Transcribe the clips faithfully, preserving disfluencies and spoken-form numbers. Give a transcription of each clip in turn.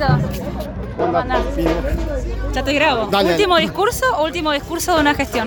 Carlito. ¿Cómo andás? Ya te grabo. Dale, ¿Último dale. discurso o último discurso de una gestión?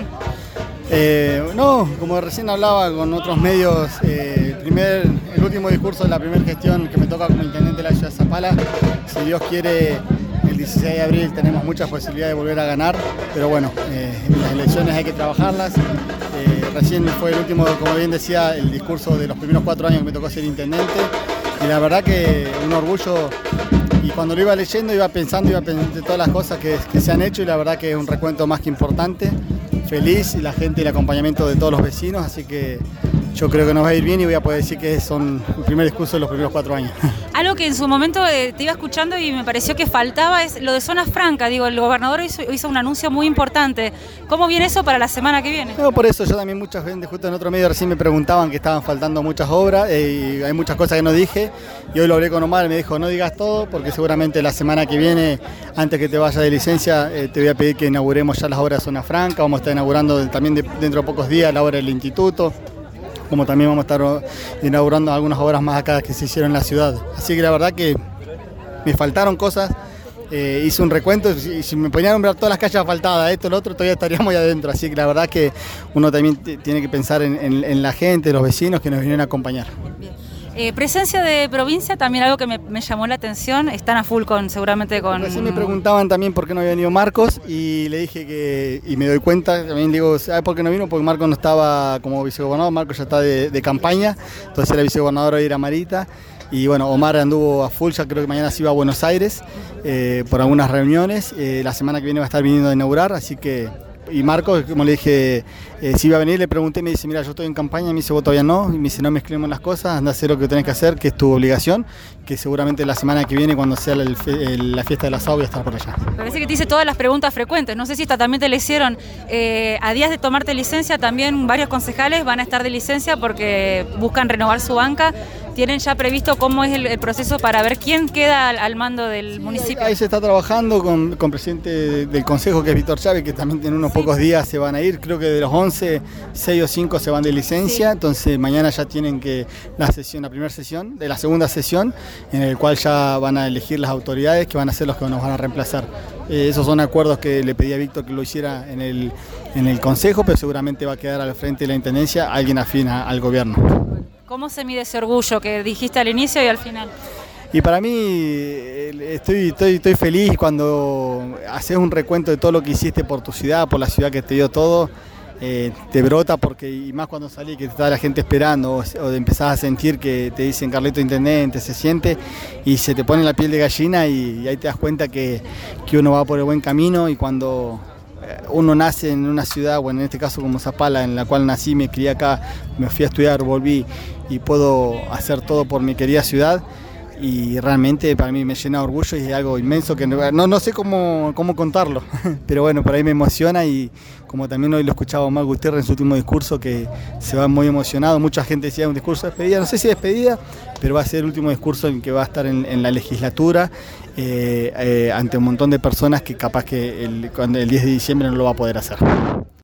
Eh, no, como recién hablaba con otros medios, eh, el, primer, el último discurso de la primera gestión que me toca como intendente de la ciudad de Zapala, si Dios quiere, el dieciséis de abril tenemos muchas posibilidades de volver a ganar, pero bueno, eh, las elecciones hay que trabajarlas. Eh, recién fue el último, como bien decía, el discurso de los primeros cuatro años que me tocó ser intendente, y la verdad que un orgullo. Y cuando lo iba leyendo, iba pensando, iba pensando de todas las cosas que, que se han hecho, y la verdad que es un recuento más que importante. Feliz, y la gente y el acompañamiento de todos los vecinos, así que yo creo que nos va a ir bien y voy a poder decir que son el primer discurso de los primeros cuatro años. Algo que en su momento eh, te iba escuchando y me pareció que faltaba es lo de zonas francas. Digo, el gobernador hizo, hizo un anuncio muy importante. ¿Cómo viene eso para la semana que viene? No, por eso yo también, mucha gente justo en otro medio recién me preguntaban que estaban faltando muchas obras, eh, y hay muchas cosas que no dije, y hoy lo hablé con Omar, me dijo no digas todo porque seguramente la semana que viene, antes que te vayas de licencia, eh, te voy a pedir que inauguremos ya las obras de zona franca. Vamos a estar inaugurando también de, dentro de pocos días la obra del instituto, como también vamos a estar inaugurando algunas obras más acá que se hicieron en la ciudad. Así que la verdad que me faltaron cosas, eh, hice un recuento y si me ponían a nombrar todas las calles asfaltadas, esto, lo otro, todavía estaríamos ahí adentro. Así que la verdad que uno también tiene que pensar en, en, en la gente, los vecinos que nos vinieron a acompañar. Eh, presencia de provincia, también algo que me, me llamó la atención, están a full con, seguramente con... Recién me preguntaban también por qué no había venido Marcos, y le dije que, y me doy cuenta, también digo, ¿sabes por qué no vino? Porque Marcos no estaba como vicegobernador, Marcos ya está de, de campaña, entonces era vicegobernador, hoy era Marita, y bueno, Omar anduvo a full, ya creo que mañana se iba a Buenos Aires eh, por algunas reuniones, eh, la semana que viene va a estar viniendo a inaugurar, así que... Y Marcos, como le dije, eh, si iba a venir, le pregunté, me dice, mira, yo estoy en campaña, me dice, vos todavía no, y me dice, no mezclemos las cosas, anda a hacer lo que tenés que hacer, que es tu obligación, que seguramente la semana que viene, cuando sea el, el, la fiesta del asado, voy a estar por allá. Parece que te hice todas las preguntas frecuentes, no sé si esta también te la hicieron. Eh, a días de tomarte licencia, también varios concejales van a estar de licencia porque buscan renovar su banca. ¿Tienen ya previsto cómo es el, el proceso para ver quién queda al, al mando del sí, municipio? Ahí, ahí se está trabajando con, con el presidente del consejo, que es Víctor Chávez, que también en unos sí. pocos días se van a ir. Creo que de los once, seis o cinco se van de licencia, sí. Entonces mañana ya tienen que la sesión, la primera sesión, de la segunda sesión, en el cual ya van a elegir las autoridades que van a ser los que nos van a reemplazar. Eh, esos son acuerdos que le pedí a Víctor que lo hiciera en el, en el consejo, pero seguramente va a quedar al frente de la intendencia alguien afín a, al gobierno. ¿Cómo se mide ese orgullo que dijiste al inicio y al final? Y para mí estoy, estoy, estoy feliz cuando haces un recuento de todo lo que hiciste por tu ciudad, por la ciudad que te dio todo, eh, te brota, porque y más cuando salí que está la gente esperando, o, o empezás a sentir que te dicen Carlito Intendente, se siente y se te pone la piel de gallina, y, y ahí te das cuenta que, que uno va por el buen camino. Y cuando uno nace en una ciudad, bueno, en este caso como Zapala, en la cual nací, me crié acá, me fui a estudiar, volví y puedo hacer todo por mi querida ciudad, y realmente para mí me llena de orgullo y es algo inmenso que no, no sé cómo, cómo contarlo, pero bueno, por ahí me emociona. Y como también hoy lo escuchaba Omar Gutiérrez en su último discurso, que se va muy emocionado, mucha gente decía un discurso de despedida, no sé si despedida, pero va a ser el último discurso en que va a estar en, en la legislatura, eh, eh, ante un montón de personas que capaz que el, cuando el diez de diciembre no lo va a poder hacer.